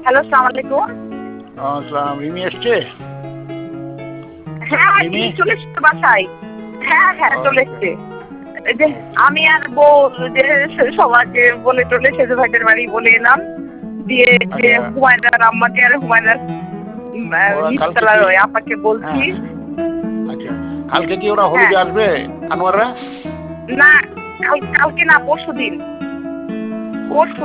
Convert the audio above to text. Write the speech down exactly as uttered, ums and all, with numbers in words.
Hello, আসসালামু আলাইকুম। আসসালাম, রিমি এসছে? হ্যাঁ, রিমি রিমি চলে এসছে বাসায়। হ্যাঁ হ্যাঁ চলে ওকে এসছে। এই যে ওকে আমি আর বউ যে সবাইকে বলে টলে সেজু ভাইদের বাড়ি বলে এলাম। দিয়ে যে আচ্ছা। হুমায়রার আম্মাকে আর হুমায়রার উম, আহ, ওরা কালকে নিচতলার কি? ওই আপাকে বলছি। হ্যাঁ, আচ্ছা, কালকে কি ওরা হ্যাঁ, হলুদে আসবে আনোয়াররা? না, কাল কালকে না, পরশু দিন। পরশু